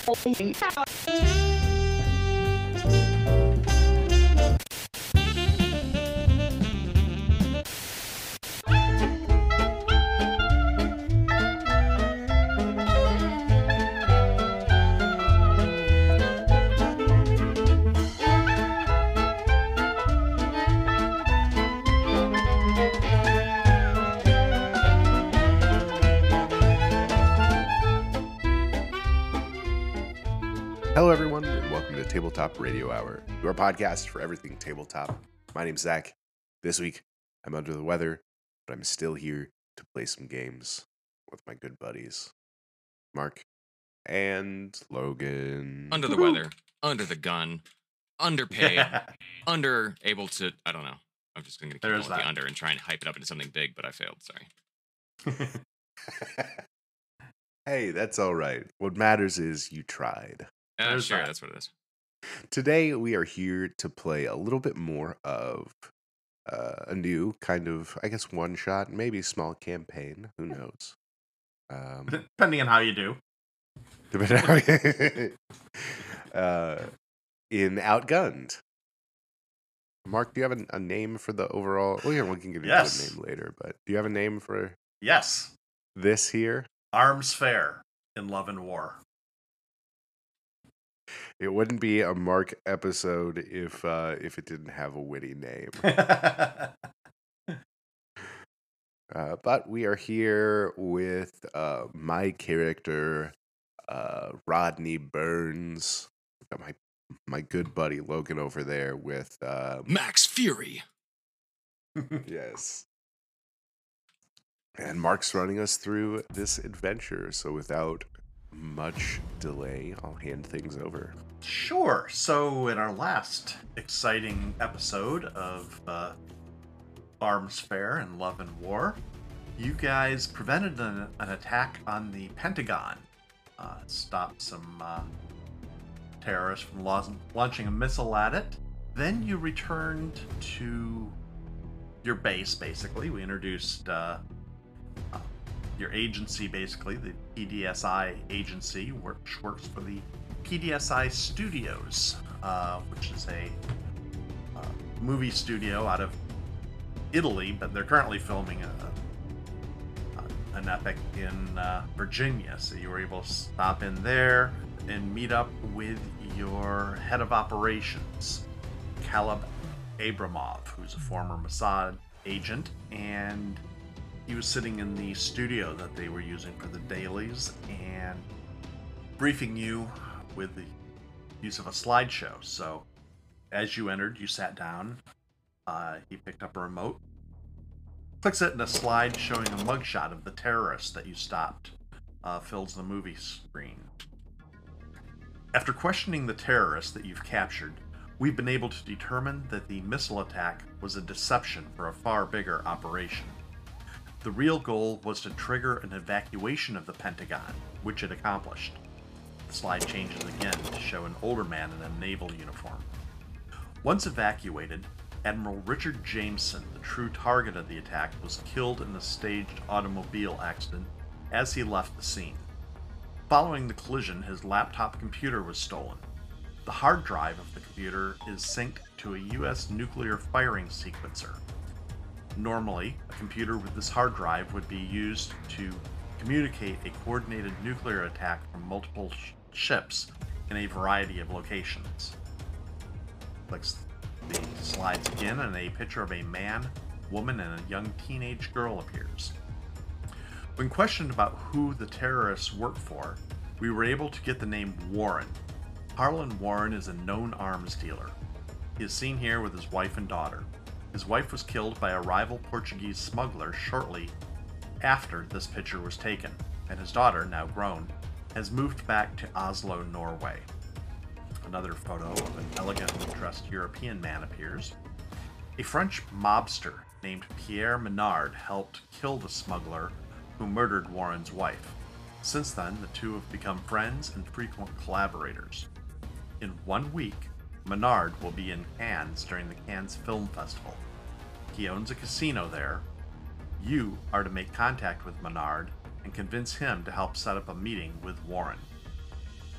Hello, everyone, and welcome to Tabletop Radio Hour, your podcast for everything tabletop. My name's Zach. This week, I'm under the weather, but I'm still here to play some games with my good buddies, Mark and Logan. Under the weather, under the gun, underpaid, under able to, I don't know. I'm just going to keep going with the under and try and hype it up into something big, but I failed, sorry. Hey, that's all right. What matters is you tried. Sure, that's what it is. Today, we are here to play a little bit more of a new kind of, I guess, one-shot, maybe small campaign. Who knows? Depending on how you do. In Outgunned. Mark, do you have a name for the overall? Well, yeah, we can give you a name later, but do you have a name for this here? Arms Fair in Love and War. It wouldn't be a Mark episode if it didn't have a witty name. But we are here with my character, Rodney Burns. Got my good buddy Logan over there with Max Fury. Yes. And Mark's running us through this adventure. So without much delay, I'll hand things over. Sure. So in our last exciting episode of Arms Fair and Love and War, you guys prevented an attack on the Pentagon. Stopped some terrorists from launching a missile at it. Then you returned to your base, basically. We introduced your agency, basically, the PDSI agency, which works for the PDSI Studios, which is a movie studio out of Italy, but they're currently filming an epic in Virginia. So you were able to stop in there and meet up with your head of operations, Caleb Abramov, who's a former Mossad agent, and he was sitting in the studio that they were using for the dailies and briefing you with the use of a slideshow. So as you entered, you sat down. He picked up a remote, clicks it, and a slide showing a mugshot of the terrorist that you stopped fills the movie screen. After questioning the terrorist that you've captured, we've been able to determine that the missile attack was a deception for a far bigger operation. The real goal was to trigger an evacuation of the Pentagon, which it accomplished. The slide changes again to show an older man in a naval uniform. Once evacuated, Admiral Richard Jameson, the true target of the attack, was killed in a staged automobile accident as he left the scene. Following the collision, his laptop computer was stolen. The hard drive of the computer is synced to a U.S. nuclear firing sequencer. Normally, a computer with this hard drive would be used to communicate a coordinated nuclear attack from multiple ships in a variety of locations. Clicks the slides again, and a picture of a man, woman, and a young teenage girl appears. When questioned about who the terrorists work for, we were able to get the name Warren. Harlan Warren is a known arms dealer. He is seen here with his wife and daughter. His wife was killed by a rival Portuguese smuggler shortly after this picture was taken, and his daughter, now grown, has moved back to Oslo, Norway. Another photo of an elegantly dressed European man appears. A French mobster named Pierre Menard helped kill the smuggler who murdered Warren's wife. Since then, the two have become friends and frequent collaborators. In 1 week, Menard will be in Cannes during the Cannes Film Festival. He owns a casino there. You are to make contact with Menard and convince him to help set up a meeting with Warren.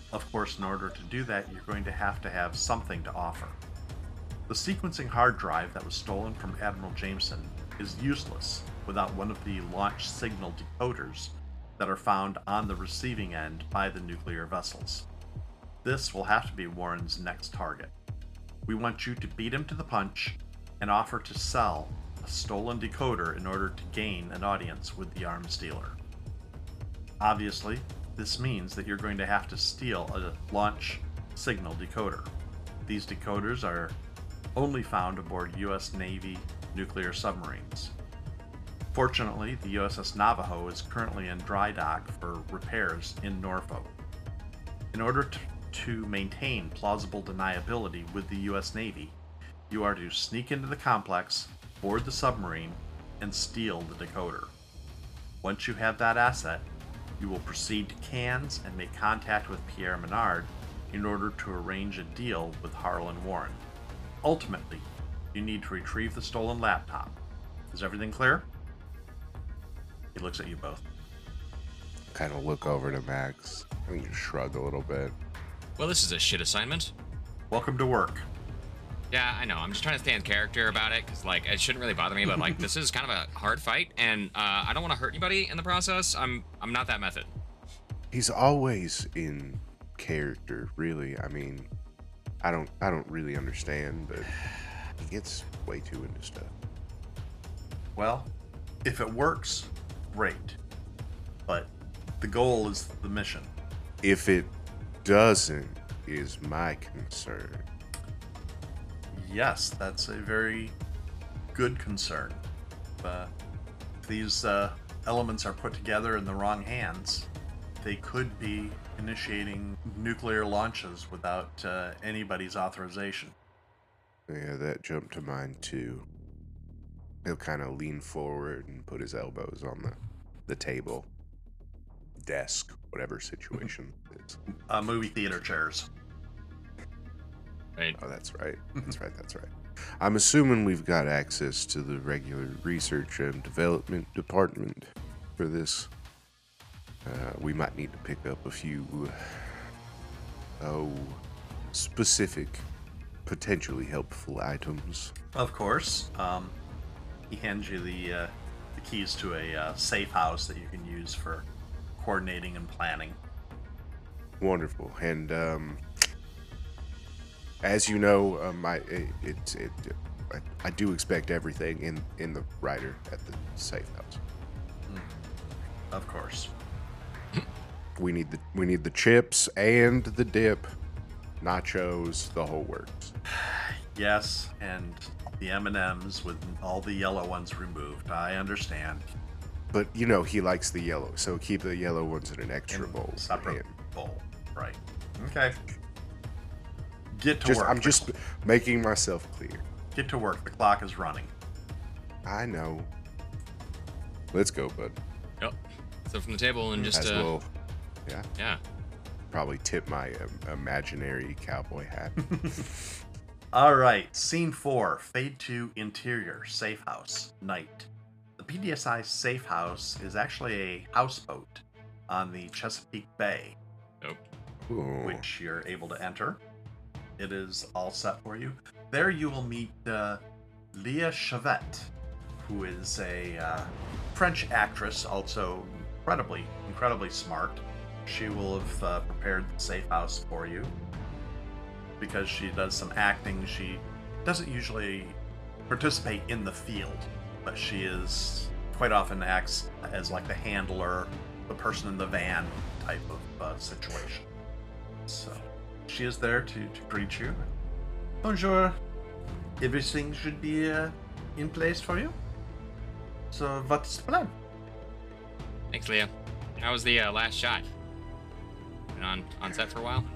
Of course, in order to do that, you're going to have something to offer. The sequencing hard drive that was stolen from Admiral Jameson is useless without one of the launch signal decoders that are found on the receiving end by the nuclear vessels. This will have to be Warren's next target. We want you to beat him to the punch and offer to sell a stolen decoder in order to gain an audience with the arms dealer. Obviously, this means that you're going to have to steal a launch signal decoder. These decoders are only found aboard U.S. Navy nuclear submarines. Fortunately, the USS Navajo is currently in dry dock for repairs in Norfolk. In order to maintain plausible deniability with the U.S. Navy, you are to sneak into the complex, board the submarine, and steal the decoder. Once you have that asset, you will proceed to Cairns and make contact with Pierre Menard in order to arrange a deal with Harlan Warren. Ultimately, you need to retrieve the stolen laptop. Is everything clear? He looks at you both. Kind of look over to Max. I think you shrug a little bit. Well, this is a shit assignment. Welcome to work. Yeah, I know. I'm just trying to stay in character about it, because, like, it shouldn't really bother me, but, like, this is kind of a hard fight, and I don't want to hurt anybody in the process. I'm not that method. He's always in character, really. I mean, I don't really understand, but he gets way too into stuff. Well, if it works, great. But the goal is the mission. If it doesn't, is my concern. Yes, that's a very good concern. If these elements are put together in the wrong hands, they could be initiating nuclear launches without anybody's authorization. Yeah, that jumped to mind too. He'll kind of lean forward and put his elbows on the table, desk, whatever situation it is. Movie theater chairs. Right. Oh, that's right. That's right. I'm assuming we've got access to the regular research and development department for this. We might need to pick up a few, specific, potentially helpful items. Of course. He hands you the keys to a safe house that you can use for coordinating and planning. Wonderful. And as you know, I do expect everything in the rider at the safe house. Of course. We need the chips and the dip, nachos, the whole works. Yes, and the M&Ms with all the yellow ones removed. I understand. But you know he likes the yellow, so keep the yellow ones in an extra bowl. Separate bowl, right? Okay. Get to work. I'm just making myself clear. Get to work. The clock is running. I know. Let's go, bud. Yep. So from the table and just well. Yeah. Yeah. Probably tip my imaginary cowboy hat. All right. Scene 4. Fade to interior. Safe house. Night. The PDSI safe house is actually a houseboat on the Chesapeake Bay, Nope. which you're able to enter. It is all set for you. There you will meet Leah Chavette, who is a French actress, also incredibly smart. She will have prepared the safe house for you because she does some acting. She doesn't usually participate in the field, but she is quite often acts as like the handler, the person in the van type of situation. So she is there to greet you. Bonjour. Everything should be in place for you. So what's the plan? Thanks, Leah. How was the last shot? Been on set for a while?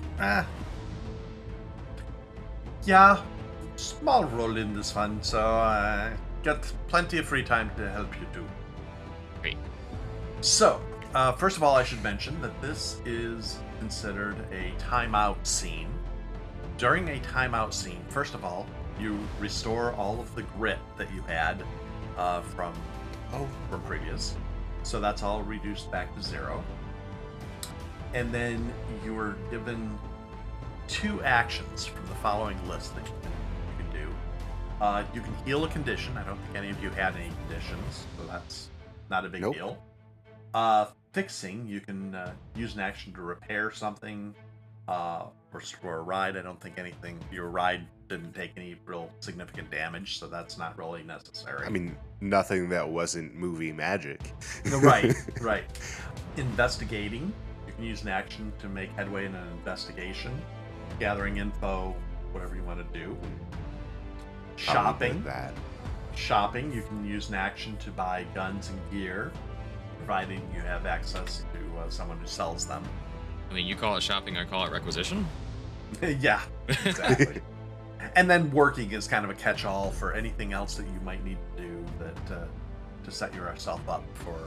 Yeah, small role in this one, so I got plenty of free time to help you too. Great. So, first of all, I should mention that this is considered a timeout scene. During a timeout scene, first of all, you restore all of the grit that you had from previous. So that's all reduced back to 0. And then you were given 2 actions from the following list that you can do. You can heal a condition. I don't think any of you had any conditions, so that's not a big deal. Fixing, you can use an action to repair something or restore a ride. I don't think your ride didn't take any real significant damage, so that's not really necessary. I mean, nothing that wasn't movie magic. Right. Investigating, you can use an action to make headway in an investigation. Gathering info, whatever you want to do. Shopping, you can use an action to buy guns and gear, providing you have access to someone who sells them. I mean, you call it shopping, I call it requisition. Yeah, exactly. And then working is kind of a catch-all for anything else that you might need to do to set yourself up for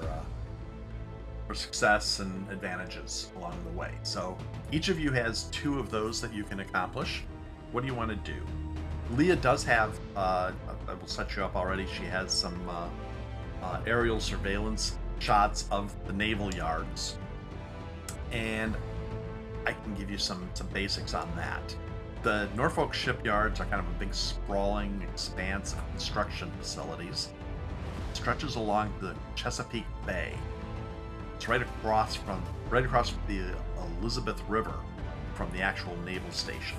success and advantages along the way. So each of you has 2 of those that you can accomplish. What do you want to do? Leah does have, I will set you up already, she has some aerial surveillance shots of the naval yards. And I can give you some basics on that. The Norfolk shipyards are kind of a big sprawling expanse of construction facilities. It stretches along the Chesapeake Bay. It's right across the Elizabeth River from the actual naval station.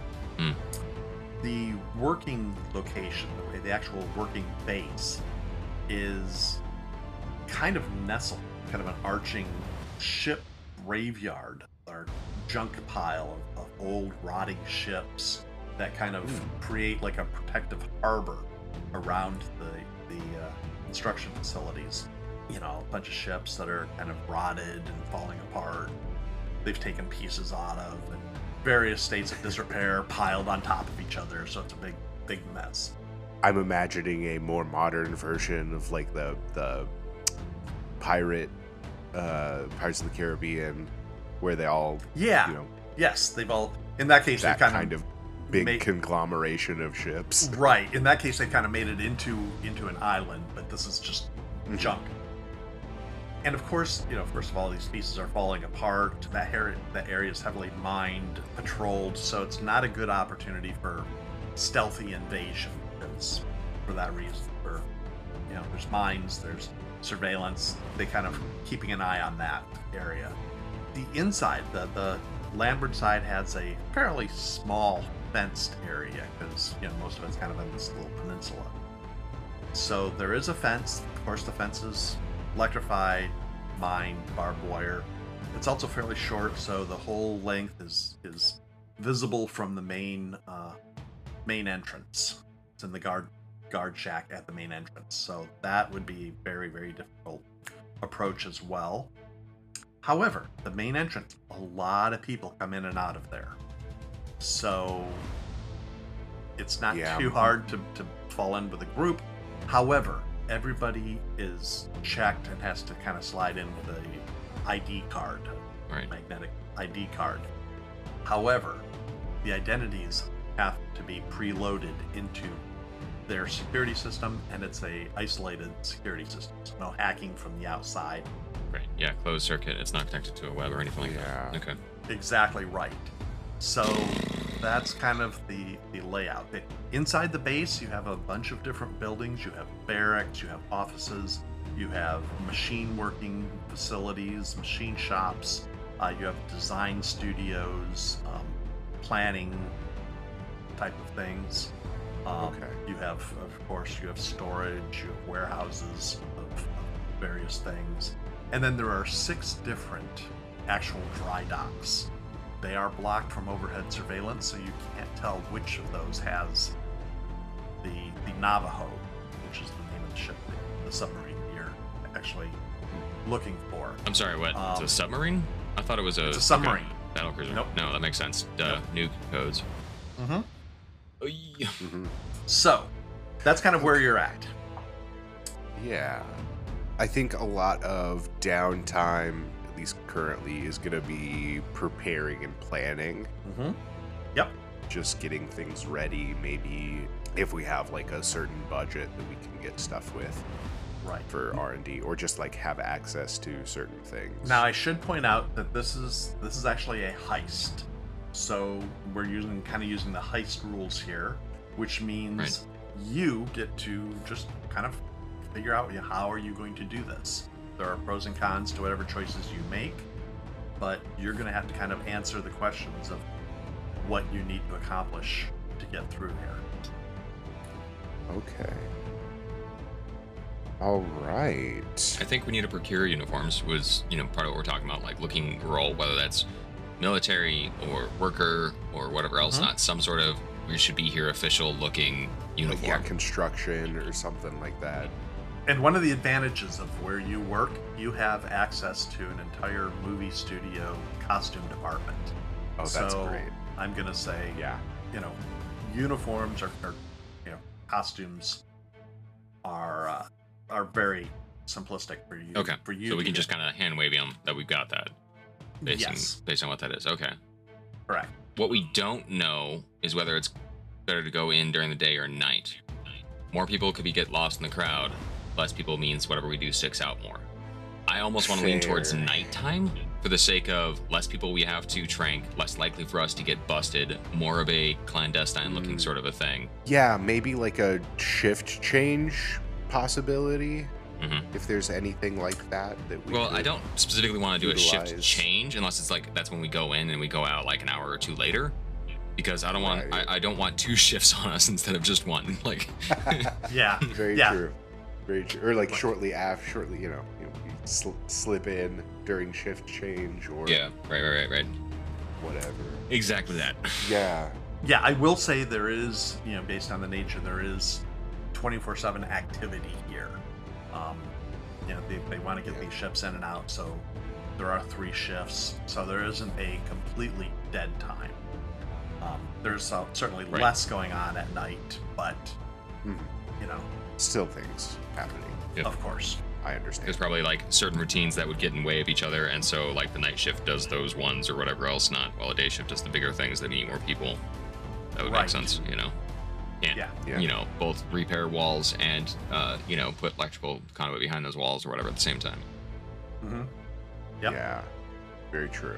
The working location, the actual working base, is kind of nestled, kind of an arching ship graveyard or junk pile of old rotting ships that kind of create like a protective harbor around the construction facilities. You know, a bunch of ships that are kind of rotted and falling apart. They've taken pieces out of, and various states of disrepair piled on top of each other, so it's a big mess. I'm imagining a more modern version of like the Pirates of the Caribbean, where they all Yes, they've all, in that case, that they kind of big conglomeration of ships. Right. In that case, they kind of made it into an island, but this is just junk. And of course, first of all, these pieces are falling apart. That area is heavily mined, patrolled, so it's not a good opportunity for stealthy invasion. Because for that reason, there's mines, there's surveillance. They kind of keeping an eye on that area. The inside, the landward side, has a fairly small fenced area because most of it's kind of in this little peninsula. So there is a fence. Of course, the fence is electrified, mined, barbed wire. It's also fairly short, so the whole length is visible from the main entrance. It's in the guard shack at the main entrance, so that would be very, very difficult approach as well. However, the main entrance, a lot of people come in and out of there, so it's not too hard to fall in with a group. However, everybody is checked and has to kind of slide in with a ID card, magnetic ID card. However, the identities have to be preloaded into their security system, and it's a isolated security system, so no hacking from the outside. Right. Yeah, closed circuit. It's not connected to a web or anything like that. Okay. Exactly right. So that's kind of the layout. Inside the base, you have a bunch of different buildings. You have barracks, you have offices, you have machine working facilities, machine shops, you have design studios, planning type of things. You have, of course, storage, you have warehouses of various things. And then there are 6 different actual dry docks. They are blocked from overhead surveillance, so you can't tell which of those has the Navajo, which is the name of the ship, the submarine you're actually looking for. I'm sorry, what? It's a submarine? I thought it was It's a submarine. Okay. Battlecruiser. Nope. No, that makes sense. Nuke codes. So, that's kind of where you're at. Yeah. I think a lot of downtime, at least currently, is going to be preparing and planning. Yep. Just getting things ready. Maybe if we have like a certain budget that we can get stuff with. Right. for R&D, or just like have access to certain things. Now, I should point out that this is actually a heist, so we're using the heist rules here, which means you get to just kind of figure out how are you going to do this. There are pros and cons to whatever choices you make, but you're going to have to kind of answer the questions of what you need to accomplish to get through here. Okay. All right. I think we need to procure uniforms was, part of what we're talking about, like looking role, whether that's military or worker or whatever else, not some sort of, we should be here official looking uniform. Like, construction or something like that. And one of the advantages of where you work, you have access to an entire movie studio costume department. Oh, that's great. I'm going to say, Yeah. Uniforms or costumes are very simplistic for you. Okay. For you so we can just kind of hand wave them that we've got that based on what that is. Okay. Correct. What we don't know is whether it's better to go in during the day or night. More people could get lost in the crowd. Less people means whatever we do sticks out more. I almost want to lean towards nighttime for the sake of less people we have to trank, less likely for us to get busted, more of a clandestine looking sort of a thing. Yeah, maybe like a shift change possibility. If there's anything like that we I don't specifically want to do a shift utilize. change unless it's like that's when we go in and we go out like an hour or two later, because I don't want I don't want two shifts on us instead of just one. Like, Yeah. Very true. Very true. Or like shortly, you slip in during shift change or right. whatever. Exactly that. Yeah. Yeah, I will say there is, based on the nature, there is 24/7 activity here. They want to get these ships in and out, so there are 3 shifts, so there isn't a completely dead time. There's certainly less going on at night, but Still things happening. Yep. Of course. I understand. There's probably like certain routines that would get in way of each other, and so like the night shift does those ones or whatever else, not while the day shift does the bigger things that need more people. That would make sense, And, both repair walls and, put electrical conduit behind those walls or whatever at the same time. Yep. Yeah. Very true.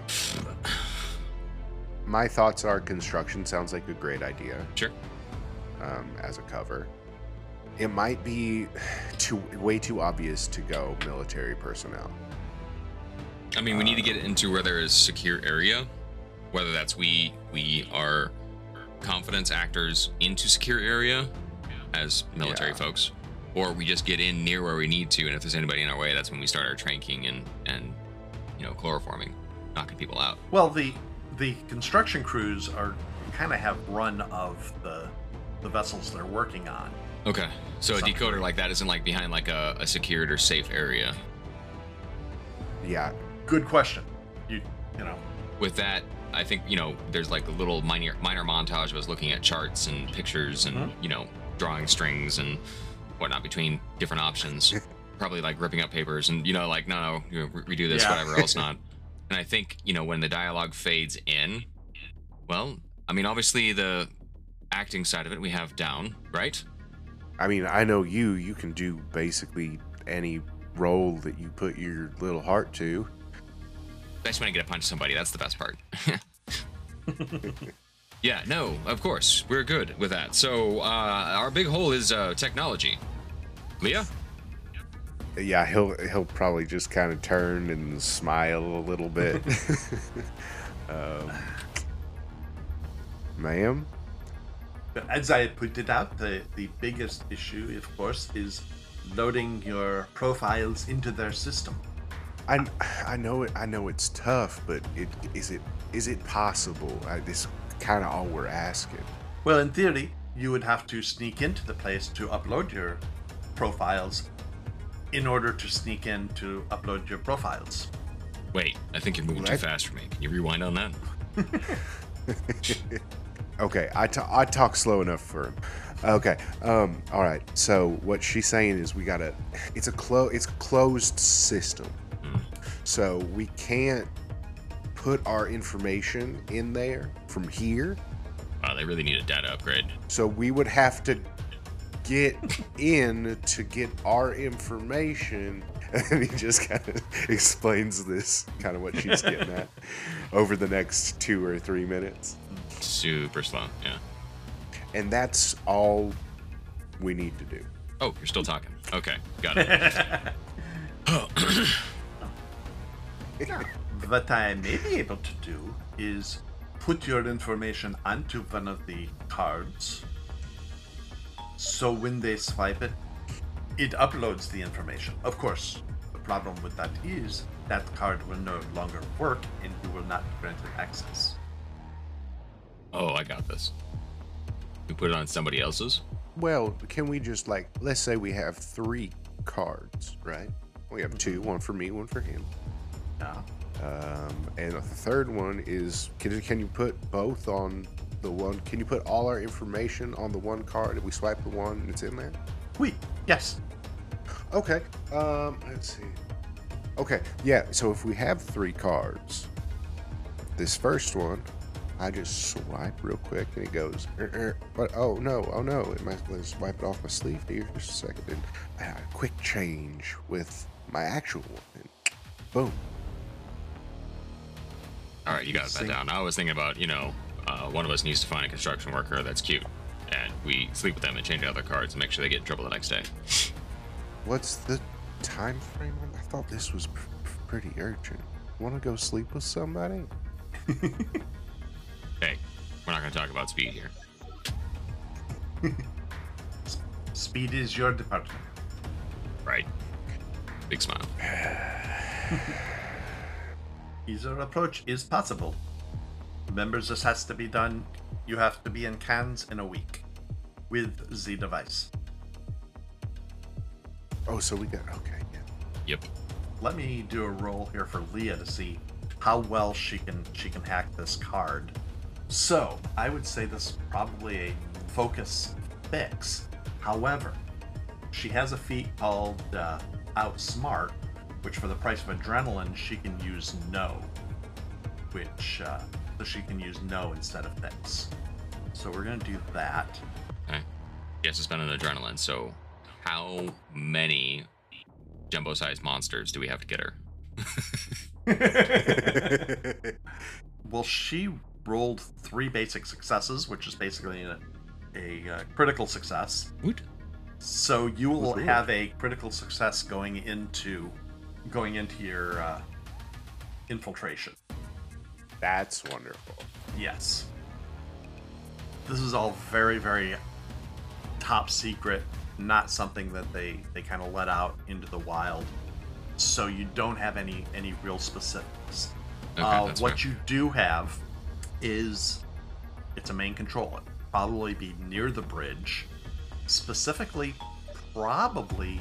My thoughts are construction sounds like a great idea. Sure. As a cover. It might be way too obvious to go military personnel. I mean, we need to get into where there is secure area, whether that's we are confidence actors into secure area as military folks, or we just get in near where we need to, and if there's anybody in our way, that's when we start our tranking and chloroforming, knocking people out. Well, the construction crews kind of have run of the vessels they're working on. Okay, so a decoder like that isn't like behind like a secured or safe area. Yeah. Good question. You know. With that, I think there's like a little minor montage of us looking at charts and pictures and drawing strings and whatnot between different options. Probably like ripping up papers and like no, redo this, whatever else not. And I think when the dialogue fades in, well, I mean obviously the acting side of it we have down, right? I mean, I know you can do basically any role that you put your little heart to. I just want to get a punch somebody. That's the best part. Yeah, no, of course. We're good with that. So our big hole is technology. Leah? Yeah, he'll probably just kind of turn and smile a little bit. Ma'am? As I pointed out, the biggest issue, of course, is loading your profiles into their system. I know it's tough, but is it possible? This kind of all we're asking. Well, in theory, you would have to sneak into the place to upload your profiles in order to sneak in to upload your profiles. Wait, I think you're moving too fast for me. Can you rewind on that? Okay, I talk slow enough for him. Okay, all right. So what she's saying is it's a closed system. So we can't put our information in there from here. Wow, they really need a data upgrade. So we would have to get in to get our information. And he just kind of explains this, kind of what she's getting at, over the next 2 or 3 minutes. Super slow, yeah. And that's all we need to do. Oh, you're still talking. Okay, got it. What I may be able to do is put your information onto one of the cards. So when they swipe it, it uploads the information. Of course, the problem with that is that card will no longer work and you will not be granted access. Oh, I got this. We put it on somebody else's? Well, can we just, like, let's say we have 3 cards, right? We have 2, one for me, one for him. Yeah. And the third one is, can you put both on the one? Can you put all our information on the one card if we swipe the one and it's in there? Yes. Okay. Let's see. Okay. Yeah. So if we have 3 cards, this first one, I just swipe real quick and it goes. But oh no! Let's wipe it off my sleeve here just a second. And a quick change with my actual one. And boom. All right, you got that down. I was thinking about, one of us needs to find a construction worker that's cute, and we sleep with them and change out their cards and make sure they get in trouble the next day. What's the time frame? I thought this was pretty urgent. Want to go sleep with somebody? Hey, we're not going to talk about speed here. Speed is your department. Right. Big smile. Either approach is possible. Remember, this has to be done. You have to be in Cannes in a week with the device. Oh, so we got okay. Yeah. Yep. Let me do a roll here for Leah to see how well she can hack this card. So I would say this is probably a focus fix. However, she has a feat called Outsmart, which for the price of adrenaline, she can use no, which so she can use no instead of fix. So we're gonna do that. Okay. She has to spend an adrenaline, so how many jumbo-sized monsters do we have to get her? Well, she rolled 3 basic successes, which is basically a critical success. Woot. So you will have a critical success going into your infiltration. That's wonderful. Yes. This is all very, very top secret, not something that they kind of let out into the wild. So you don't have any real specifics. Okay, that's what fair. you do have is it's a main control. It'll probably be near the bridge, specifically probably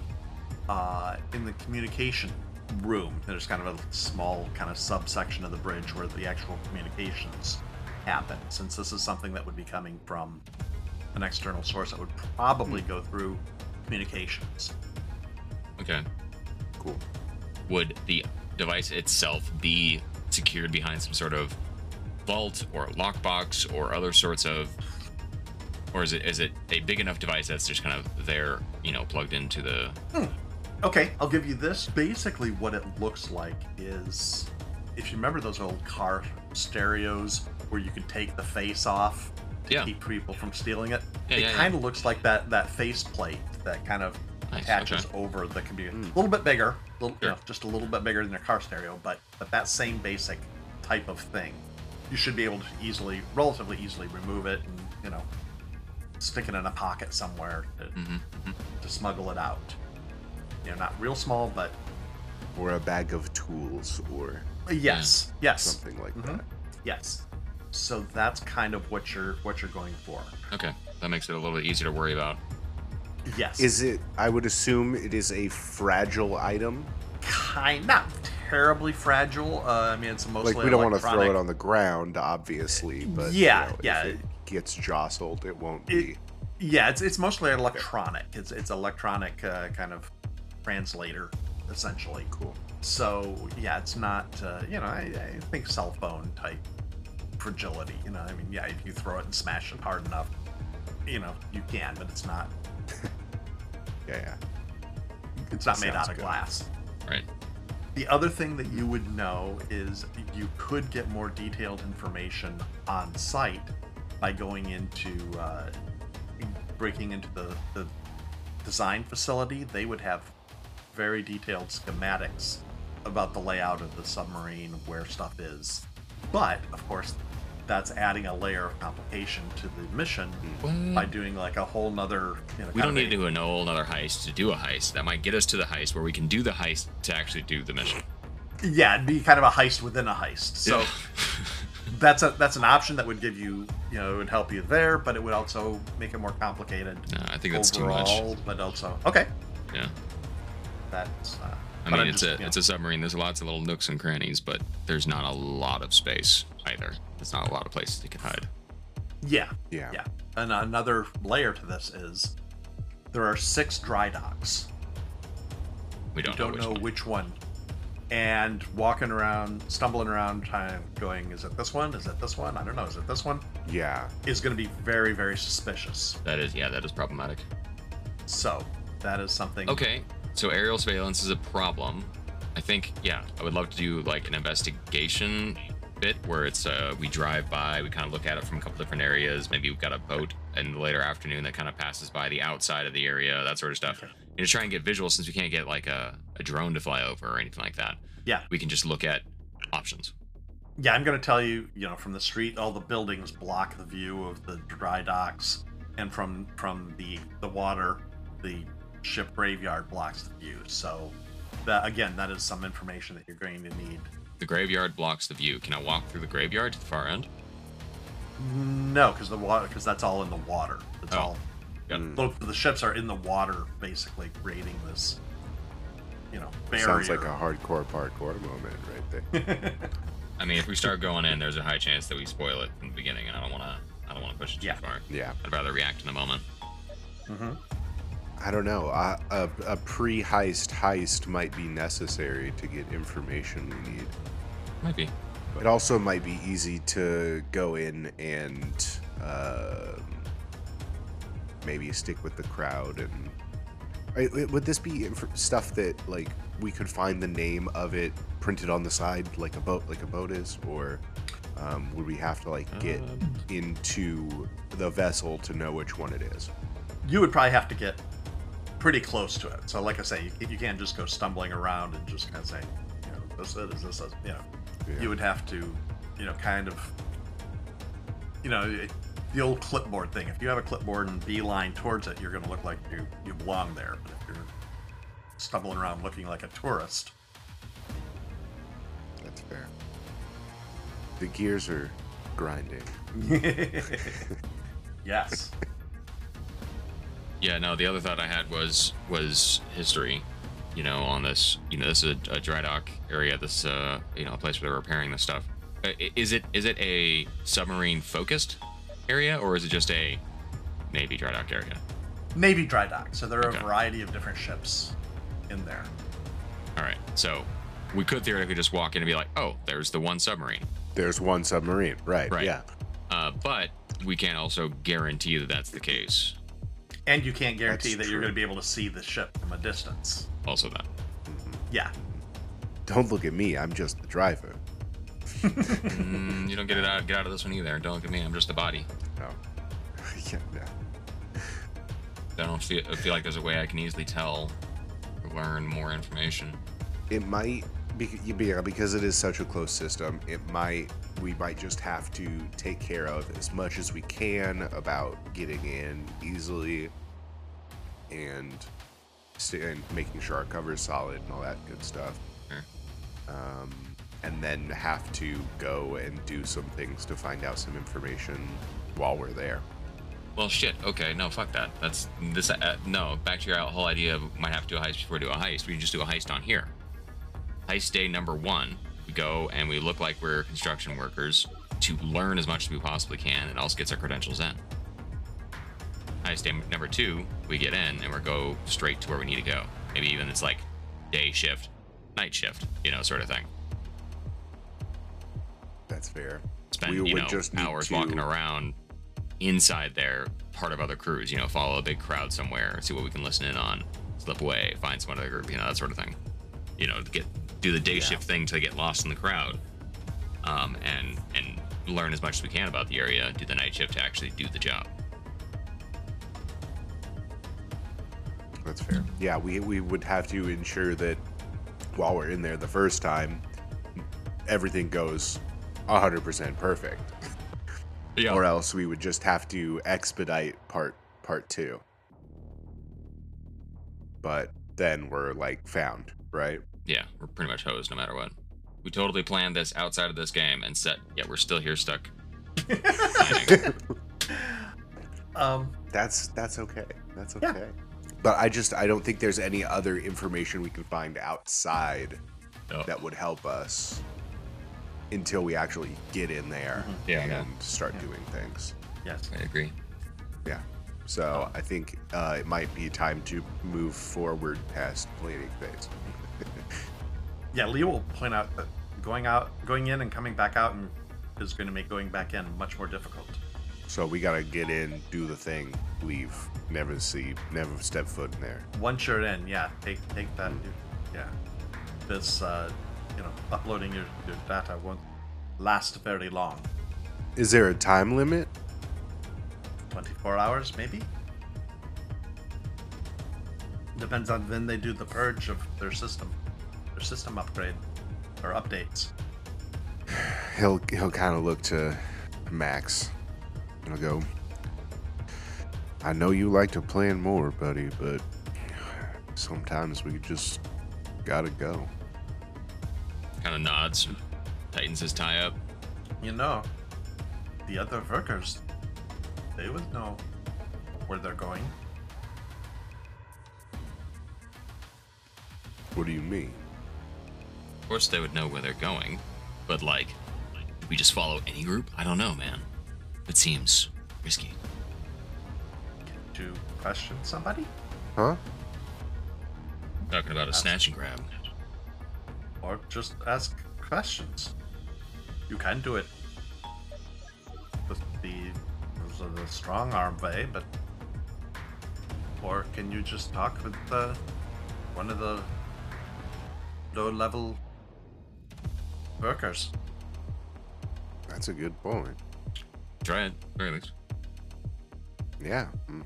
in the communication room. There's kind of a small kind of subsection of the bridge where the actual communications happen, since this is something that would be coming from an external source that would probably go through communications. Okay. Cool. Would the device itself be secured behind some sort of vault or lockbox or other sorts of, or is it a big enough device that's just kind of there, plugged into the... Okay, I'll give you this. Basically, what it looks like is, if you remember those old car stereos where you could take the face off to keep people from stealing it, it kind of looks like that face plate that kind of attaches over the computer. A little bit bigger, just a little bit bigger than a car stereo, but that same basic type of thing. You should be able to relatively easily remove it and, stick it in a pocket somewhere to smuggle it out. Not real small, but... Or a bag of tools, or... Yes. Something like that. Yes. So that's kind of what you're going for. Okay, that makes it a little bit easier to worry about. Yes. Is it... I would assume it is a fragile item? Not terribly fragile. It's mostly Like, we don't want to throw electronic. it on the ground, obviously, but... Yeah. If it gets jostled, it won't be... It's mostly electronic. It's electronic kind of translator, essentially. Cool. So it's not I think cell phone type fragility. If you throw it and smash it hard enough, you can, but it's not Yeah. It's not made Sounds out of good. glass. Right. The other thing that you would know is you could get more detailed information on site by going into breaking into the design facility. They would have very detailed schematics about the layout of the submarine, where stuff is. But of course, that's adding a layer of complication to the mission by doing like a whole nother. We don't need to do a whole another heist to do a heist. That might get us to the heist where we can do the heist to actually do the mission. Yeah, it'd be kind of a heist within a heist. So Yeah. that's an option that would give you, it would help you there, but it would also make it more complicated. No, I think that's overall, too much. But also, okay, Yeah. that's. I but mean, I'm it's a submarine. There's lots of little nooks and crannies, but there's not a lot of space either. There's not a lot of places you can hide. Yeah. Yeah. And another layer to this is there are 6 dry docks. We don't, Don't know which one. And walking around, stumbling around, going, is it this one? Is it this one? I don't know. Is it this one? Yeah. Is going to be very, very suspicious. That is problematic. So that is something. Okay, so aerial surveillance is a problem. I think, yeah, I would love to do like an investigation bit where it's we drive by, we kind of look at it from a couple different areas. Maybe we've got a boat in the later afternoon that kind of passes by the outside of the area, that sort of stuff. Okay. And to try and get visual, since we can't get like a drone to fly over or anything like that. Yeah. We can just look at options. Yeah, I'm going to tell you, from the street, all the buildings block the view of the dry docks, and from the water, the ship graveyard blocks the view. So, that is some information that you're going to need. The graveyard blocks the view. Can I walk through the graveyard to the far end? No, because that's all in the water. It's all. Got it. Both the ships are in the water, basically creating this, barrier. Sounds like a hardcore parkour moment right there. I mean, if we start going in, there's a high chance that we spoil it from the beginning, and I don't want to push it too Yeah. far. Yeah. I'd rather react in the moment. Mhm. I don't know. A pre-heist might be necessary to get information we need. Might be. It also might be easy to go in and maybe stick with the crowd. And would this be stuff that like we could find the name of it printed on the side like a boat is, or would we have to like get into the vessel to know which one it is? You would probably have to get pretty close to it. So, like I say, you can't just go stumbling around and just kind of say, this it is, this is, Yeah. You would have to, kind of, the old clipboard thing. If you have a clipboard and beeline towards it, you're going to look like you belong there. But if you're stumbling around looking like a tourist, That's fair. The gears are grinding. yes. Yeah, no, the other thought I had was history, on this. This is a dry dock area, this, a place where they're repairing this stuff. Is it a submarine focused area, or is it just a Navy dry dock area? Navy dry dock. So there are Okay. a variety of different ships in there. All right, so we could theoretically just walk in and be like, oh, there's the one submarine. There's one submarine, right? Right. Yeah. But we can't also guarantee that that's the case. And you can't guarantee That's that you're true. going to be able to see the ship from a distance. Also that. Yeah. Don't look at me. I'm just the driver. You don't get out of this one either. Don't look at me. I'm just the body. No. Yeah. No. I don't feel like there's a way I can easily tell or learn more information. It might be because it is such a close system. We might just have to take care of as much as we can about getting in easily and making sure our cover's solid and all that good stuff. Sure. And then have to go and do some things to find out some information while we're there. Well, shit. Okay, no, fuck that. That's this. No, back to your whole idea of might have to do a heist before we do a heist. We can just do a heist on here. Heist day number 1, we go and we look like we're construction workers to learn as much as we possibly can, and also gets our credentials in. Heist day number 2, we get in and we go straight to where we need to go. Maybe even it's like day shift, night shift, sort of thing. That's fair. Spend We would just need hours to- walking around, inside there, part of other crews. Follow a big crowd somewhere, see what we can listen in on, slip away, find some other group, that sort of thing. Do the day shift thing to get lost in the crowd, and learn as much as we can about the area. Do the night shift to actually do the job. That's fair. Yeah, we would have to ensure that while we're in there the first time, everything goes 100% perfect. Yeah. Or else we would just have to expedite part 2. But then we're like found, right? Yeah, we're pretty much hosed no matter what. We totally planned this outside of this game and set. Yeah, we're still here stuck. That's okay. That's okay. Yeah. But I don't think there's any other information we can find outside that would help us until we actually get in there and start doing things. Yes. I agree. Yeah. So I think it might be time to move forward past planning phase. Yeah, Lee will point out that going in and coming back out is going to make going back in much more difficult. So we gotta get in, do the thing, leave, never step foot in there. Once you're in, take that. Yeah, this uploading your data won't last very long. Is there a time limit? 24 hours, maybe. Depends on when they do the purge of their system upgrade or updates. He'll kind of look to Max. He'll go, I know you like to plan more, buddy, but sometimes we just gotta go. Kind of nods, tightens his tie up. The other workers, they would know where they're going. What do you mean? Of course they would know where they're going, but do we just follow any group? I don't know, man. It seems risky. To question somebody? Huh? Talking about a snatch and grab. Or just ask questions. You can do it with the strong arm way, but or can you just talk with one of the low-level workers? That's a good point. Try it, very least. Yeah.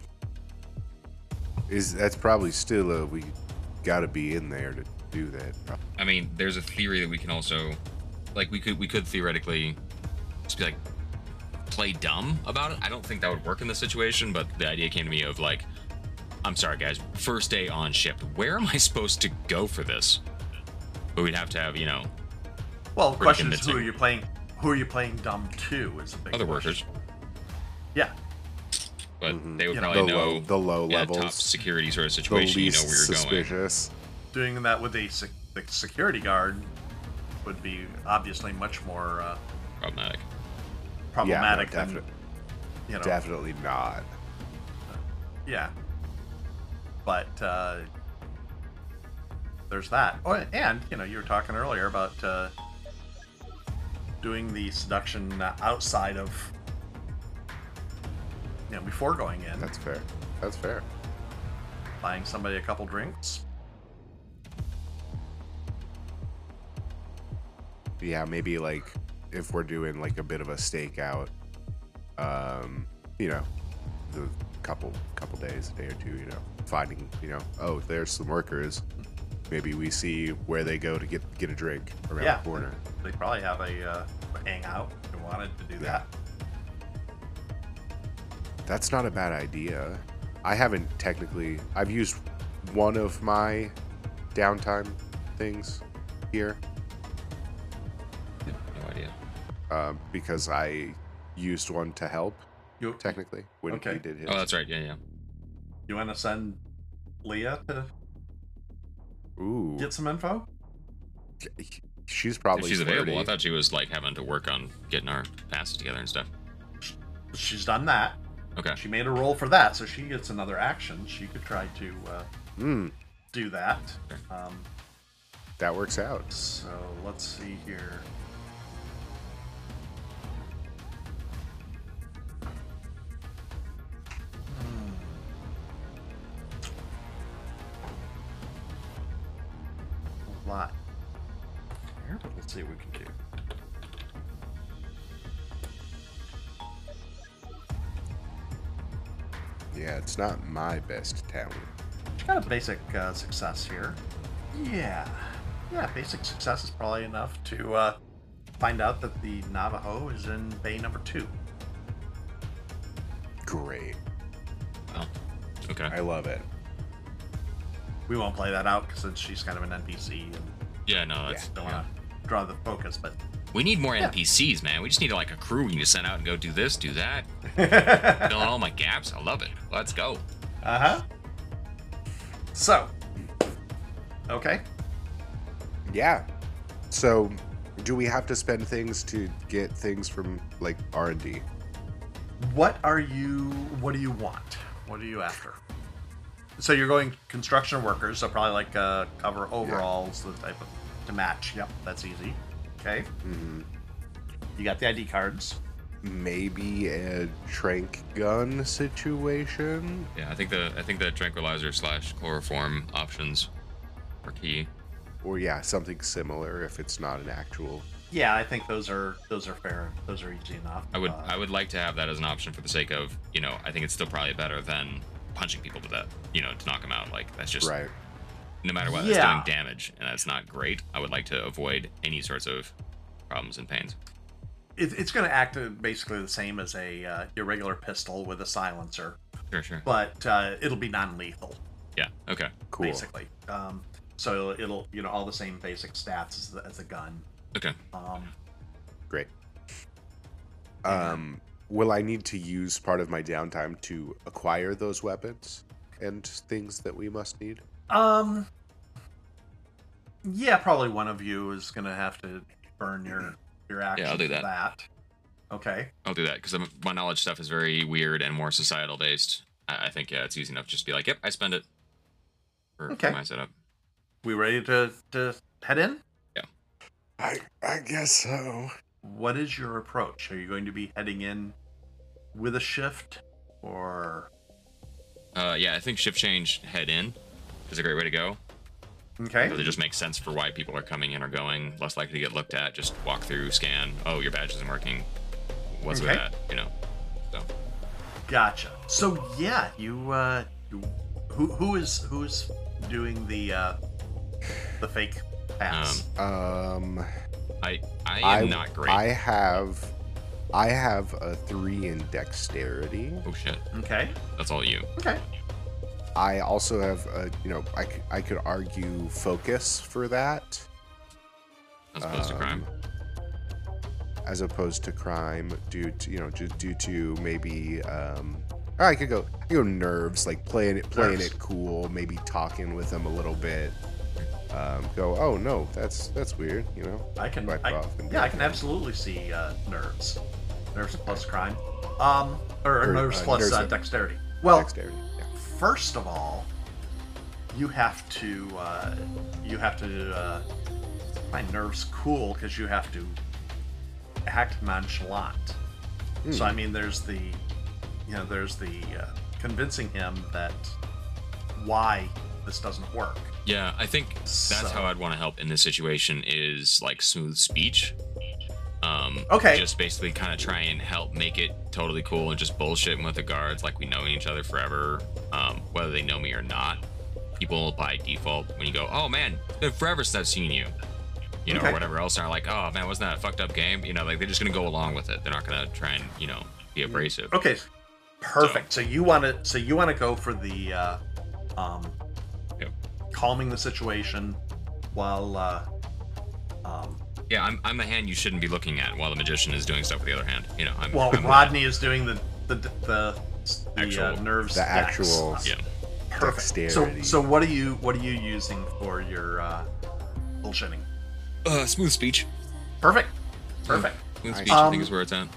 That's probably still we gotta be in there to do that. I mean, there's a theory that we can also, we could theoretically just be play dumb about it. I don't think that would work in this situation, but the idea came to me of I'm sorry guys, first day on shift. Where am I supposed to go for this? But we'd have to have, Well, the question is convincing. who are you playing dumb to is a big other question. workers. Yeah. But they would You know, probably the know low- the low top levels. security sort of The situation. least Where you're going. suspicious. Doing that with the security guard would be obviously much more problematic Yeah, than definitely not. Yeah. But there's that. Oh, and you were talking earlier about doing the seduction outside of before going in. That's fair. That's fair. Buying somebody a couple drinks. Yeah, maybe if we're doing a bit of a stakeout, the couple days, a day or two, finding, oh, there's some workers. Maybe we see where they go to get a drink around the corner. They probably have a hangout if you wanted to do that. That's not a bad idea. I've used one of my downtime things here. No idea. Because I used one to help, technically, when Okay. he did his. Oh, that's right. Yeah. You want to send Leah to Ooh. get some info? She's probably If she's flirty. available. I thought she was having to work on getting our passes together and stuff. She's done that. Okay. She made a roll for that, so she gets another action. She could try to do that. That works out. So let's see here. Let's see what we can do. Yeah, it's not my best talent. Got a basic success here. Yeah. Yeah, basic success is probably enough to find out that the Navajo is in Bay number 2. Great. Oh, okay. I love it. We won't play that out because she's kind of an NPC and Yeah, no, that's don't want to draw the focus, but we need more NPCs, man. We just need like a crew we need to send out and go do this, do that. Filling all my gaps. I love it. Let's go. Uh-huh. So, okay. Yeah. So, do we have to spend things to get things from like R&D? What do you want? What are you after? So you're going construction workers, so probably like cover overalls, the type of to match. Yep, that's easy. Okay. Mm-hmm. You got the ID cards. Maybe a trank gun situation. Yeah, I think the tranquilizer / chloroform options are key. Or yeah, something similar if it's not an actual. Yeah, I think those are fair. Those are easy enough. I would like to have that as an option for the sake of, I think it's still probably better than punching people to death, to knock them out. Like, that's just Right. no matter what, it's doing damage, and that's not great. I would like to avoid any sorts of problems and pains. It's going to act basically the same as a irregular pistol with a silencer, Sure. but it'll be non-lethal. Yeah. Okay. Cool. Basically. So it'll all the same basic stats as a gun. Okay. Great. Will I need to use part of my downtime to acquire those weapons and things that we must need? Yeah, probably one of you is gonna have to burn your action. Yeah, I'll do for that. Okay. I'll do that because my knowledge stuff is very weird and more societal based. I think it's easy enough to just be like, yep, I spend it for my setup. We ready to head in? Yeah. I guess so. What is your approach? Are you going to be heading in with a shift, or? Yeah, I think shift change head in is a great way to go. Okay. It just makes sense for why people are coming in or going. Less likely to get looked at. Just walk through, scan. Oh, your badge isn't working. What's with that? So. Gotcha. So yeah, who's doing the fake pass? I am not great. I have a 3 in dexterity. Oh shit. Okay. That's all you. Okay. I also have I could argue focus for that. As opposed to crime. As opposed to crime, due to maybe I could go nerves, like playing it cool, maybe talking with them a little bit. Go, oh no, that's weird, I can absolutely see nerves plus crime, or nerves plus dexterity. Well, dexterity, yeah. First of all, you have to find nerves cool because you have to act nonchalant. So I mean, there's the convincing him that why this doesn't work. Yeah, I think that's how I'd want to help in this situation is like smooth speech. Okay. Just basically kind of try and help make it totally cool and just bullshitting with the guards like we know each other forever, whether they know me or not. People by default, when you go, oh man, it's been forever since I've seen you, or whatever else, are like, oh man, wasn't that a fucked up game? Like they're just gonna go along with it. They're not gonna try and be abrasive. Okay, perfect. So you want to go for the calming the situation while yeah, I'm the hand you shouldn't be looking at while the magician is doing stuff with the other hand. Rodney is doing the actual nerves. The actual. Yeah. Perfect. Dexterity. So what are you using for your bullshitting? Smooth speech. Perfect. Smooth speech, I think is where it's at.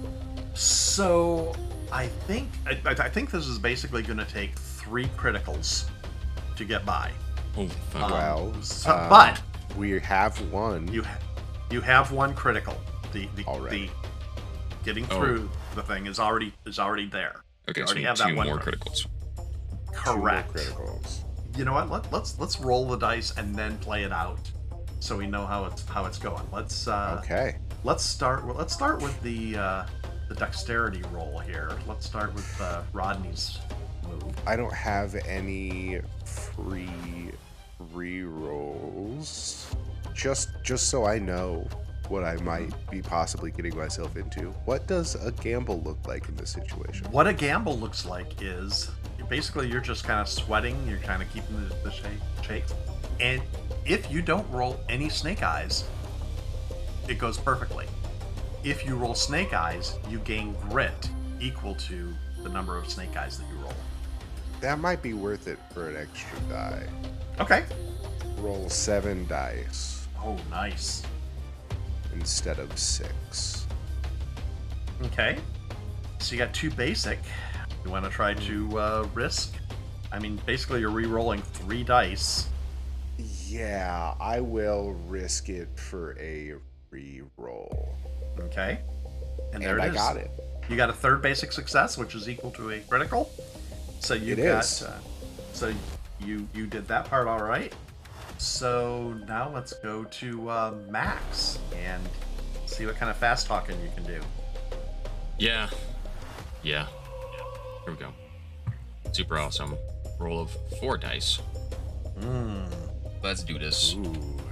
So I think this is basically going to take 3 criticals to get by. Oh fuck. But we have one. You have 1 critical. The Already. getting through the thing is already there. Okay, you so already we have need that 2 one more critical. criticals. Correct. 2 more criticals. You know what? Let's roll the dice and then play it out. so we know how it's going. Let's Okay. let's start with the dexterity roll here. Let's start with Rodney's move. I don't have any free rerolls. Just so I know what I might be possibly getting myself into. What does a gamble look like in this situation? What a gamble looks like is basically you're just kind of sweating. You're kind of keeping the shake. And if you don't roll any snake eyes, it goes perfectly. If you roll snake eyes, you gain grit equal to the number of snake eyes that you roll. That might be worth it for an extra die. Okay. Roll 7 dice Oh, nice. instead of 6. Okay. So you got 2 basic. You want to try to risk? I mean, basically you're re-rolling 3 dice. Yeah, I will risk it for a re-roll. Okay. And there And it I is. got it. You got a 3rd basic success, which is equal to a critical. So you It got. is. So you did that part all right. So now let's go to Max and see what kind of fast talking you can do. Yeah. Here we go. Super awesome. Roll of 4 dice. Let's do this. Ooh.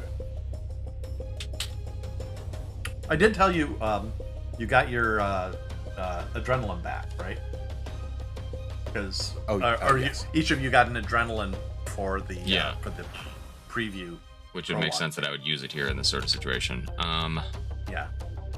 I did tell you you got your adrenaline back, right? Because yes. each of you got an adrenaline for the Yeah. preview. Which would make prologue. sense that I would use it here in this sort of situation. Yeah.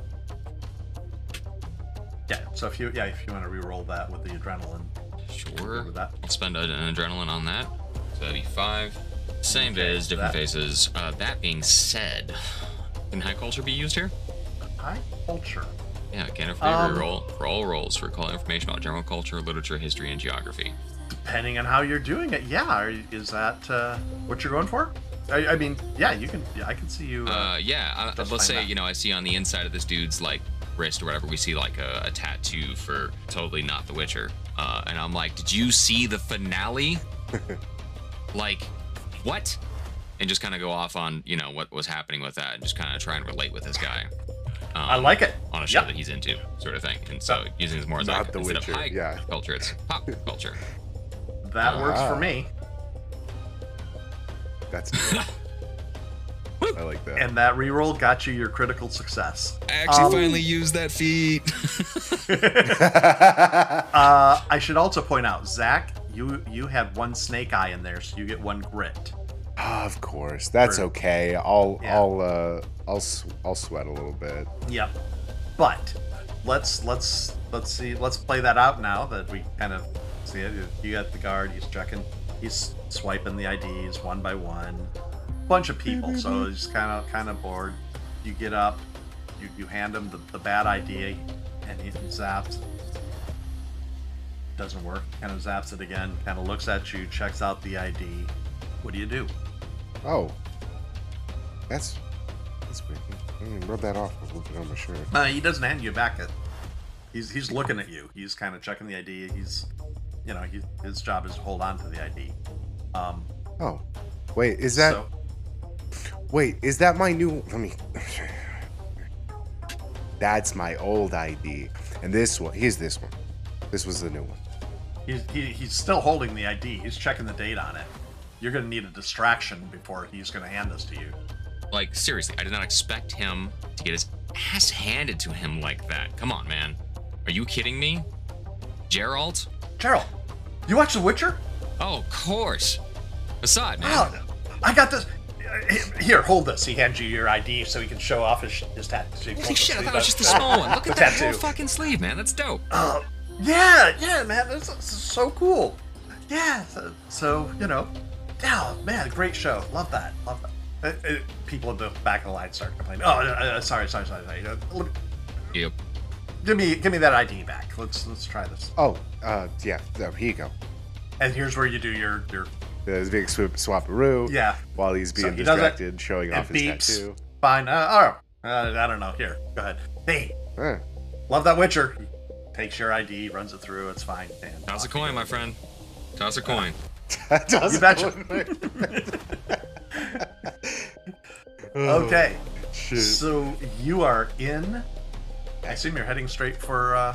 Yeah. So if you want to re-roll that with the adrenaline, Sure. with that. I'll spend an adrenaline on that. So that'd be 5. Same Okay, biz, different that- faces. That being said, can high culture be used here? High culture. Yeah, can it free reroll for all rolls to recall information about general culture, literature, history, and geography. Depending on how you're doing it, yeah. Is that what you're going for? I mean, yeah, you can. Yeah, I can see you. Let's find say, that. I see on the inside of this dude's like wrist or whatever, we see like a tattoo for totally not The Witcher. And I'm like, did you see the finale? Like, what? And just kind of go off on, what was happening with that and just kind of try and relate with this guy. I like it. On a show Yep. that he's into, sort of thing. And so using this more as Not like The instead Witcher, of high yeah. culture, it's pop culture. That works for me. That's I like that. And that reroll got you your critical success. I actually finally used that feat. I should also point out, Zach, you had 1 snake eye in there, so you get 1 grit. Of course, that's For- okay. I'll sweat a little bit. Yep. But let's see. Let's play that out now that we kind of see it. You got the guard. He's checking. He's swiping the IDs one by one. Bunch of people. So he's kind of bored. You get up. You hand him the bad ID, and he zaps. Doesn't work. Kind of zaps it again. Kind of looks at you. Checks out the ID. What do you do? Oh, that's weird. Rub that off a little bit on my shirt. He doesn't hand you back it. He's looking at you. He's kind of checking the ID. His job is to hold on to the ID. Oh, wait, is that my new? Let me. That's my old ID, and this one. Here's this one. This was the new one. He's still holding the ID. He's checking the date on it. You're gonna need a distraction before he's gonna hand this to you. Like, seriously, I did not expect him to get his ass handed to him like that. Come on, man. Are you kidding me? Geralt? Gerald, you watch The Witcher? Oh, of course. Assad, man. Oh, I got this. Here, hold this. He hands you your ID so he can show off his tattoo. Holy shit, I thought it was just a small one. Look The at that whole tattoo. fucking sleeve, man. That's dope. Yeah, man, this is so cool. Yeah, so oh man, great show. Love that. People in the back of the line start complaining. Oh, sorry. Yep. Give me that ID back. Let's try this. Oh, yeah. Here you go. And here's where you do your There's a big swap-a-roo. yeah. While he's being he does it, distracted, showing off his beeps. tattoo. Fine. I don't know. Here, go ahead. Hey, Huh. love that Witcher. He takes your ID, runs it through. It's fine. And Toss a coin, my friend. Toss a coin. You betcha. Okay. Shit. So you are in. I assume you're heading straight for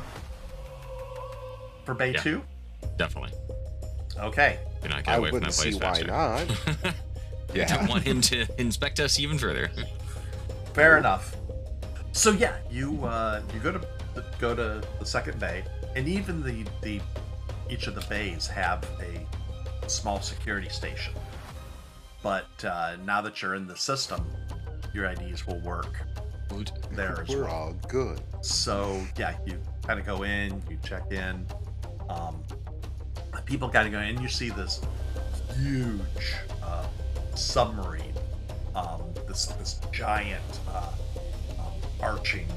Bay Yeah. 2? Definitely. Okay. Do not get I away from wouldn't that place see why faster. not. I Yeah. don't want him to inspect us even further. Fair enough. So yeah, you go to the second bay, and even the each of the bays have a small security station. But now that you're in the system, your IDs will work there as We're well. all good. So yeah, you kind of go in, you check in. People kind of go in, and you see this huge submarine, this giant arching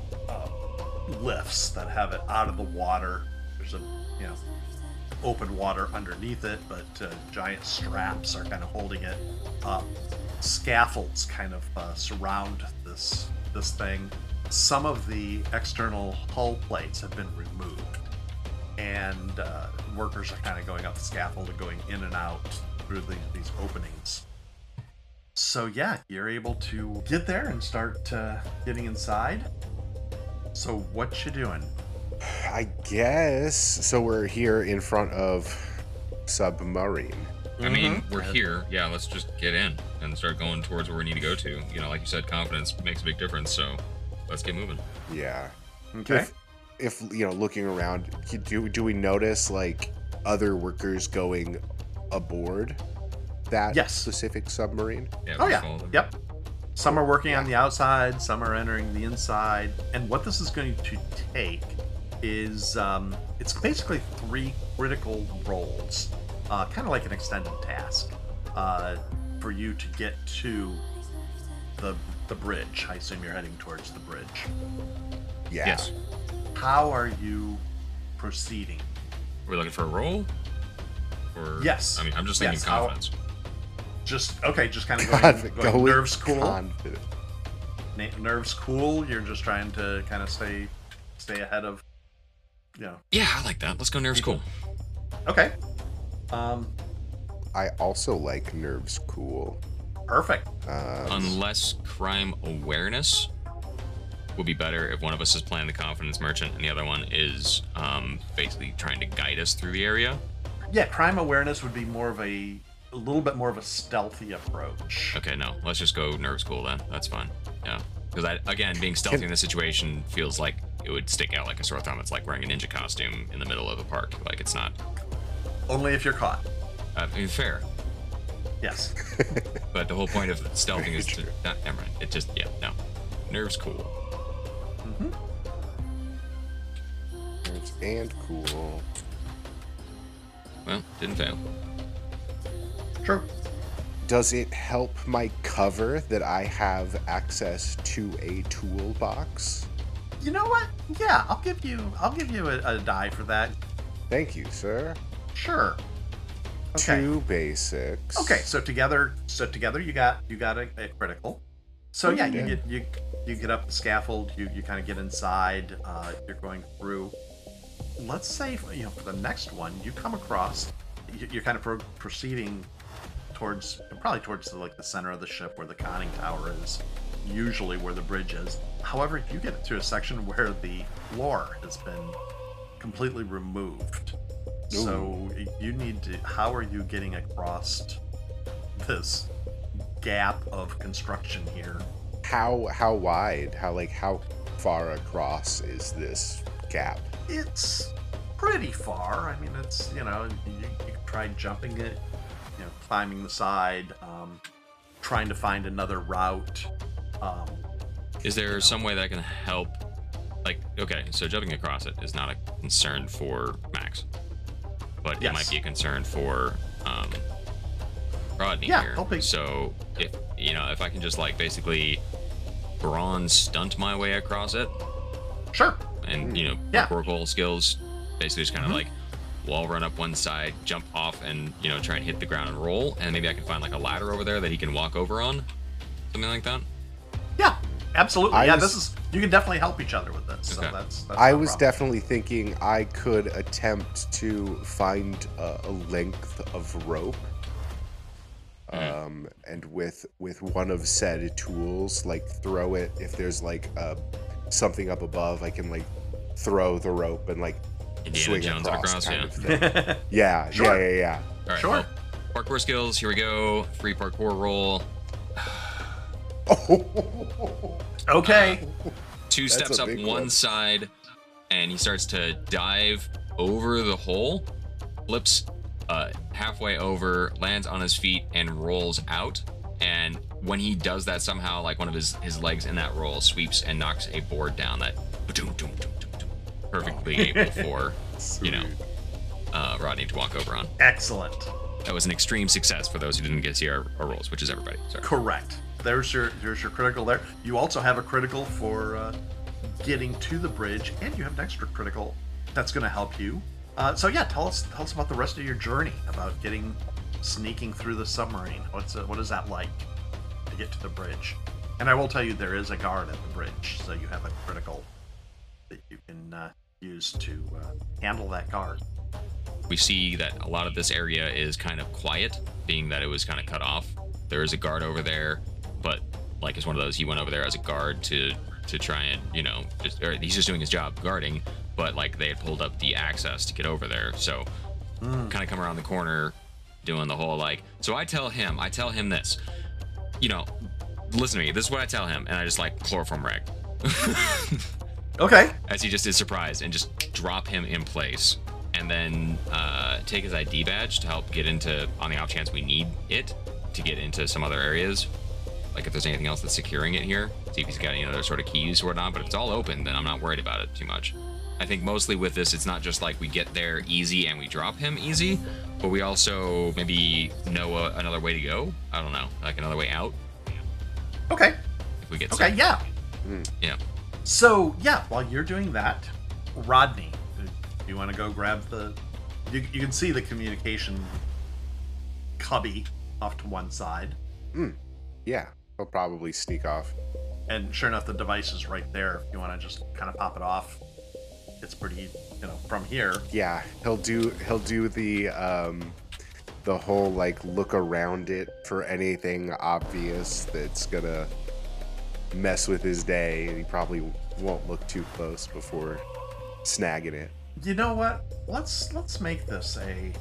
lifts that have it out of the water. There's a open water underneath it, but giant straps are kind of holding it up. Scaffolds kind of surround this thing. Some of the external hull plates have been removed, and workers are kind of going up the scaffold and going in and out through these openings. So yeah, you're able to get there and start getting inside. So what you doing? I guess. So we're here in front of submarine. I mean, Mhm. we're here. Yeah, let's just get in and start going towards where we need to go to. You know, like you said, confidence makes a big difference. So let's get moving. Yeah. Okay. If looking around, do we notice like other workers going aboard that Yes. specific submarine? Yeah, Oh we yeah. follow them. Yep. Some are working on Yeah. the outside, some are entering the inside. And what this is going to take is it's basically 3 critical roles, kind of like an extended task, for you to get to the bridge. I assume you're heading towards the bridge. Yeah. Yes. How are you proceeding? We're looking for a roll? Or Yes. I mean, I'm just thinking Yes, how- confidence. Just kind of God, going going nerves cool. confident. Nerves cool. You're just trying to kind of stay ahead of, Yeah, I like that. Let's go nerves cool. Okay. I also like nerves cool. Perfect. Unless crime awareness would be better if one of us is playing the confidence merchant and the other one is basically trying to guide us through the area. Yeah, crime awareness would be a little bit more of a stealthy approach. Okay, no, let's just go nerves cool then. That's fine. Yeah, because again, being stealthy in this situation feels like it would stick out like a sore thumb. It's like wearing a ninja costume in the middle of a park. Like it's not. Only if you're caught. I mean, fair. Yes. But the whole point of stealthing is to. Very Never mind. It just no. Nerves cool. hmm Nerves and cool. Well, didn't fail. True. Does it help my cover that I have access to a toolbox? You know what? Yeah, I'll give you a die for that. Thank you, sir. Sure. Okay. 2 basics. Okay, so together you got a critical. So yeah, Yeah. you get up the scaffold, you kind of get inside, you're going through. Let's say for the next one, you come across, you're kind of proceeding probably towards the center of the ship where the conning tower is, usually where the bridge is. However, you get to a section where the floor has been completely removed. So you need to. How are you getting across this gap of construction here? How wide? How far across is this gap? It's pretty far. I mean, it's you can try jumping it, climbing the side, trying to find another route. Is there some way that I can help? Like, okay, so jumping across it is not a concern for Max, but it Yes. might be a concern for Rodney Yeah, here. helping. So if I can just basically bronze stunt my way across it, Sure. and Yeah. parkour skills, basically just kind of wall run up one side, jump off, and try and hit the ground and roll, and maybe I can find a ladder over there that he can walk over on, something like that. Yeah. Absolutely. I Yeah. was- You can definitely help each other with this. So Okay. that's I no was problem. definitely thinking I could attempt to find a length of rope and with one of said tools, like throw it. If there's like something up above, I can like throw the rope and like Indiana swing Jones across, kind yeah. of thing. Yeah, Sure. yeah. All right, Sure. well, parkour skills. Here we go. Free parkour roll. Okay. Two That's steps a up big one one. side, and he starts to dive over the hole, flips halfway over, lands on his feet, and rolls out. And when he does that, somehow, like one of his legs in that roll sweeps and knocks a board down that perfectly able for Rodney to walk over on. Excellent. That was an extreme success for those who didn't get to see our rolls, which is everybody. Sorry. Correct. There's your critical there. You also have a critical for getting to the bridge, and you have an extra critical that's going to help you. So yeah, tell us about the rest of your journey, about sneaking through the submarine. What is that like to get to the bridge? And I will tell you, there is a guard at the bridge, so you have a critical that you can use to handle that guard. We see that a lot of this area is kind of quiet, being that it was kind of cut off. There is a guard over there, but like it's one of those, he went over there as a guard to try and, he's just doing his job guarding, but like they had pulled up the access to get over there. So kind of come around the corner doing the whole like, so I tell him this, listen to me, this is what I tell him. And I just like chloroform rag. Okay. As he just is surprised and just drop him in place. And then take his ID badge to help get into, on the off chance we need it, to get into some other areas. Like if there's anything else that's securing it here, see if he's got any other sort of keys or whatnot. But if it's all open, then I'm not worried about it too much. I think mostly with this, it's not just like we get there easy and we drop him easy, but we also maybe know another way to go. I don't know, like another way out. Okay. If we get Okay. stuck. Yeah. Yeah. So yeah, while you're doing that, Rodney, you want to go grab the? You can see the communication cubby off to one side, Yeah, he'll probably sneak off. and sure enough, the device is right there. If you want to just kind of pop it off, it's pretty, from here. Yeah, he'll do the whole like look around it for anything obvious that's gonna mess with his day, and he probably won't look too close before snagging it. You know what? Let's make this a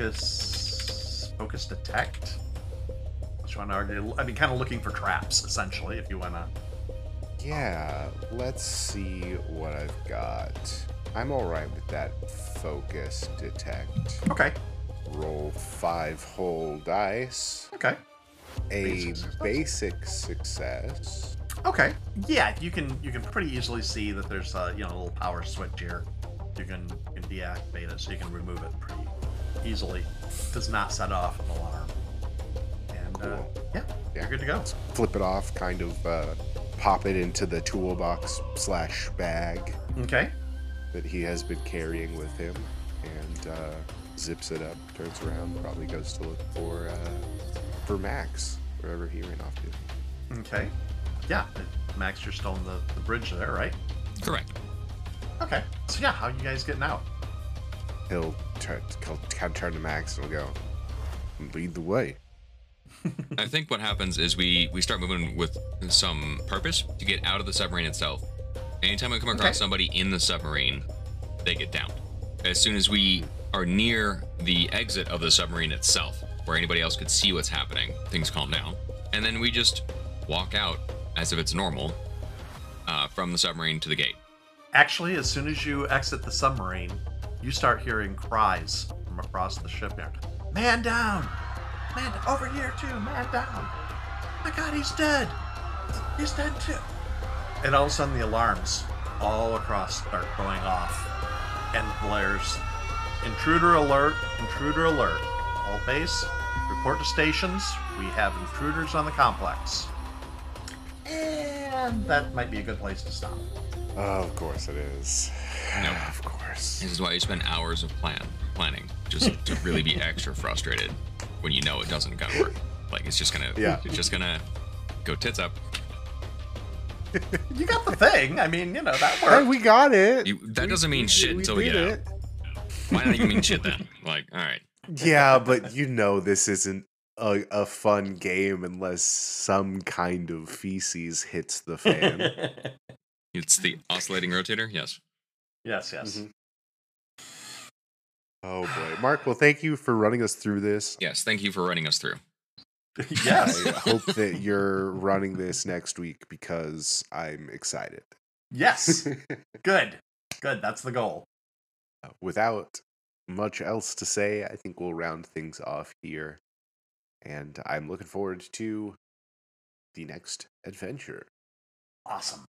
focus detect. Which one are you? I mean, kind of looking for traps, essentially. If you wanna. Yeah, let's see what I've got. I'm alright with that focus detect. Okay. Roll 5 whole dice. Okay. A basic success. Okay. Yeah, you can pretty easily see that there's a little power switch here. You can deactivate it, so you can remove it pretty easily. Does not set off an alarm. And Cool. yeah, you're good to go. Flip it off, kind of pop it into the toolbox / bag Okay. that he has been carrying with him, and zips it up, turns around, probably goes to look for Max, wherever he ran off to. Okay. Yeah, Max, you're still on the bridge there, right? Correct. Okay. So yeah, how you guys getting out? He'll turn to Max and he'll go, lead the way. I think what happens is we start moving with some purpose to get out of the submarine itself. Anytime we come across somebody in the submarine, they get downed. As soon as we are near the exit of the submarine itself, where anybody else could see what's happening, things calm down. And then we just walk out as if it's normal from the submarine to the gate. Actually, as soon as you exit the submarine, you start hearing cries from across the shipyard. Man down! Man, over here too! Man down! My God, he's dead! He's dead too! And all of a sudden, the alarms all across start going off, and blares. Intruder alert! Intruder alert! All base, report to stations. We have intruders on the complex. And that might be a good place to stop. Oh, of course it is. Nope. Of course. This is why you spend hours of planning, just to really be extra frustrated when you know it doesn't gonna work. Like it's just gonna go tits up. You got the thing. I mean, that Hey, worked. we got it. That doesn't mean shit until we did get out. it. Why not even mean shit then? Like, all right. Yeah, but this isn't a fun game unless some kind of feces hits the fan. It's the oscillating rotator. Yes. Yes, yes. Mhm. Oh boy, Mark. Well, thank you for running us through this. Yes. Thank you for running us through. Yes. I hope that you're running this next week because I'm excited. Yes. Good. Good. That's the goal. Without much else to say, I think we'll round things off here. And I'm looking forward to the next adventure. Awesome.